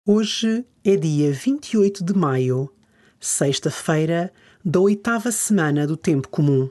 Hoje é dia 28 de maio, sexta-feira da 8ª semana do Tempo Comum.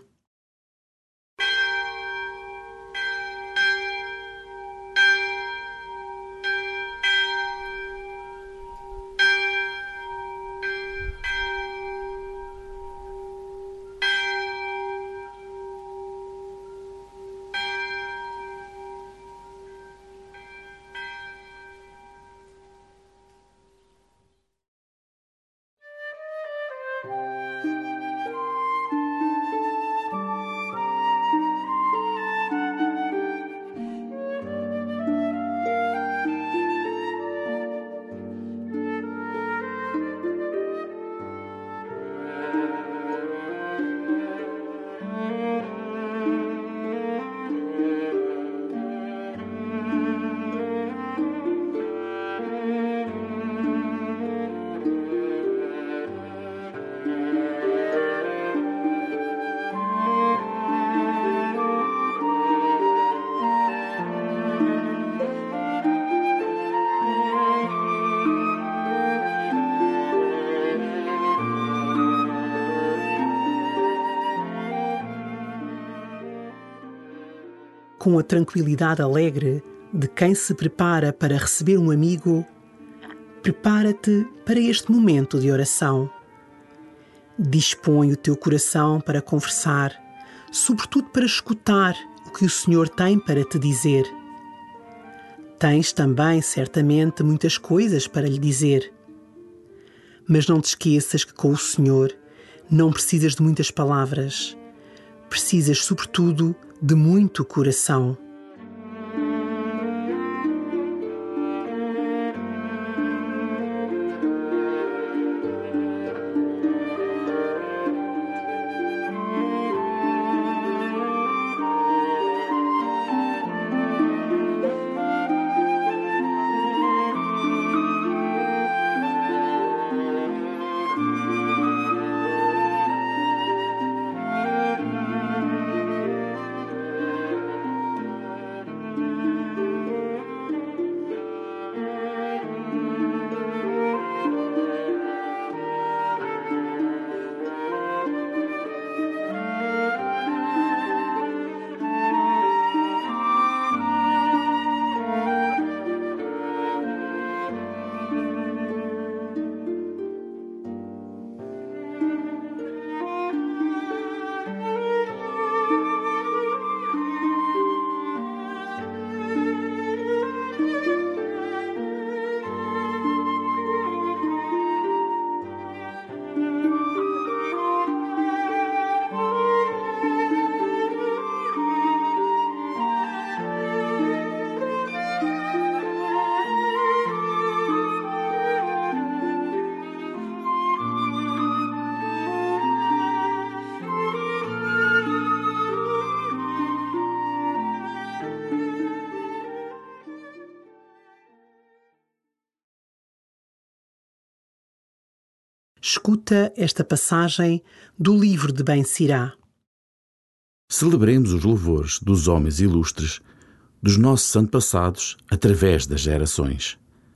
Com a tranquilidade alegre de quem se prepara para receber um amigo, prepara-te para este momento de oração. Dispõe o teu coração para conversar, sobretudo para escutar o que o Senhor tem para te dizer. Tens também, certamente, muitas coisas para lhe dizer. Mas não te esqueças que com o Senhor não precisas de muitas palavras. Precisas, sobretudo, de muito coração. Escuta esta passagem do livro de Ben Sirá. Celebremos os louvores dos homens ilustres, dos nossos antepassados, através das gerações.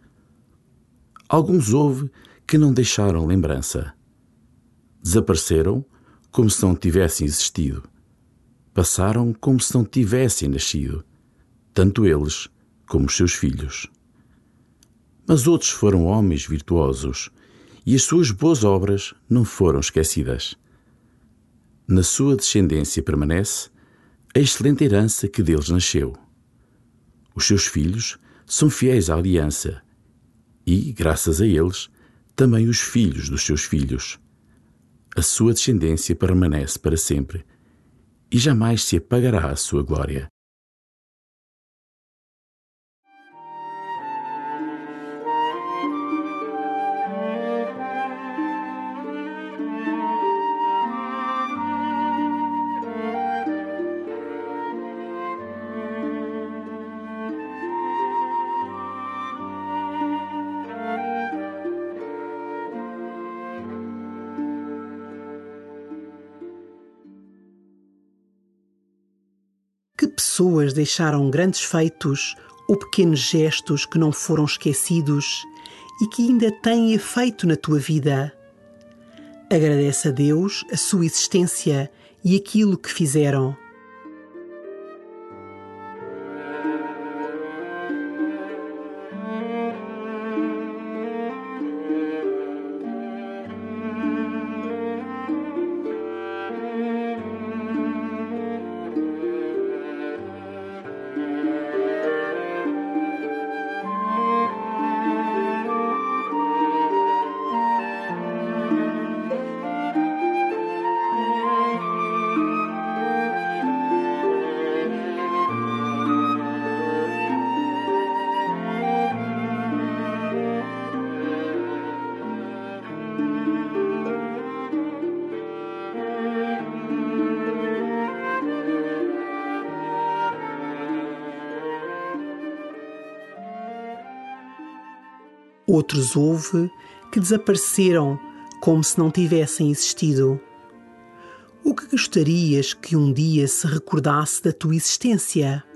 Alguns houve que não deixaram lembrança. Desapareceram como se não tivessem existido. Passaram como se não tivessem nascido, tanto eles como os seus filhos. Mas outros foram homens virtuosos, e as suas boas obras não foram esquecidas. Na sua descendência permanece a excelente herança que deles nasceu. Os seus filhos são fiéis à aliança e, graças a eles, também os filhos dos seus filhos. A sua descendência permanece para sempre e jamais se apagará a sua glória. Que pessoas deixaram grandes feitos ou pequenos gestos que não foram esquecidos e que ainda têm efeito na tua vida. Agradece a Deus a sua existência e aquilo que fizeram. Outros houve que desapareceram como se não tivessem existido. O que gostarias que um dia se recordasse da tua existência?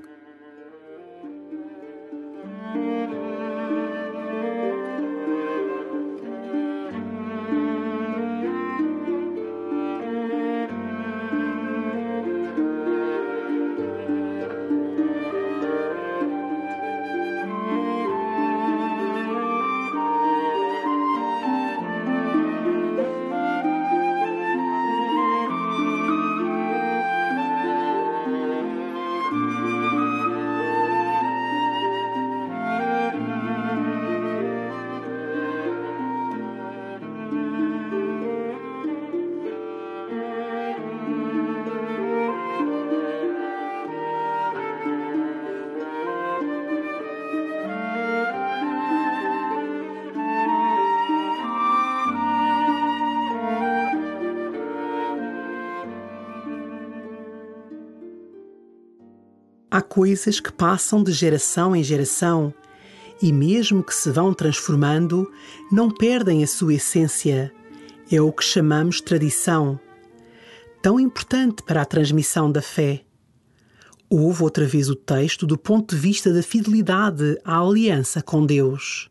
Há coisas que passam de geração em geração e, mesmo que se vão transformando, não perdem a sua essência. É o que chamamos tradição, tão importante para a transmissão da fé. Ouve outra vez o texto do ponto de vista da fidelidade à aliança com Deus.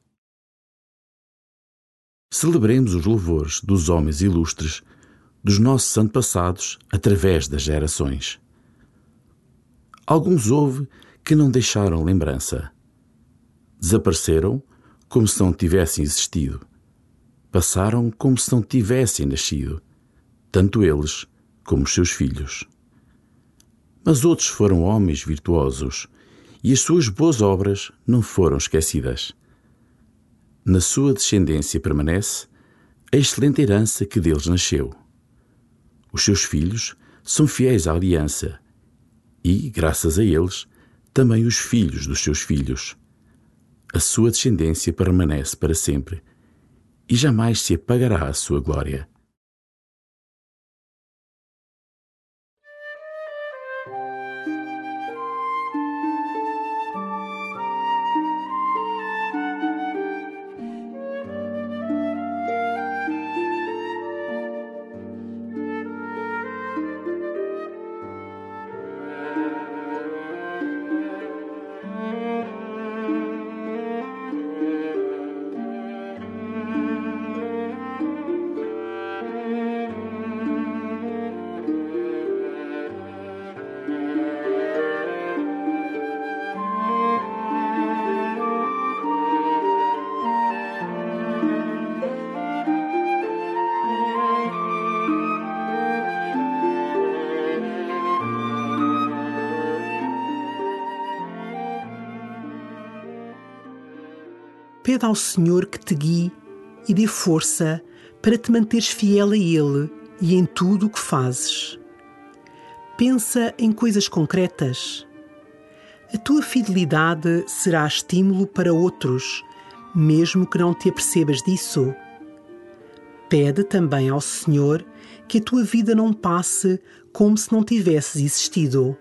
Celebremos os louvores dos homens ilustres, dos nossos antepassados, através das gerações. Alguns houve que não deixaram lembrança. Desapareceram como se não tivessem existido. Passaram como se não tivessem nascido, tanto eles como os seus filhos. Mas outros foram homens virtuosos, e as suas boas obras não foram esquecidas. Na sua descendência permanece a excelente herança que deles nasceu. Os seus filhos são fiéis à aliança, e, graças a eles, também os filhos dos seus filhos. A sua descendência permanece para sempre, e jamais se apagará a sua glória. Pede ao Senhor que te guie e dê força para te manteres fiel a Ele e em tudo o que fazes. Pensa em coisas concretas. A tua fidelidade será estímulo para outros, mesmo que não te apercebas disso. Pede também ao Senhor que a tua vida não passe como se não tivesses existido.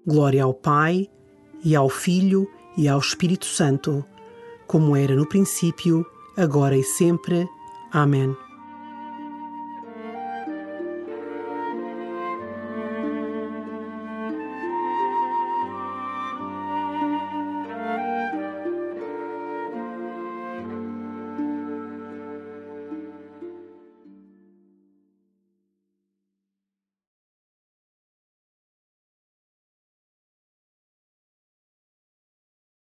Glória ao Pai, e ao Filho, e ao Espírito Santo, como era no princípio, agora e sempre. Amém.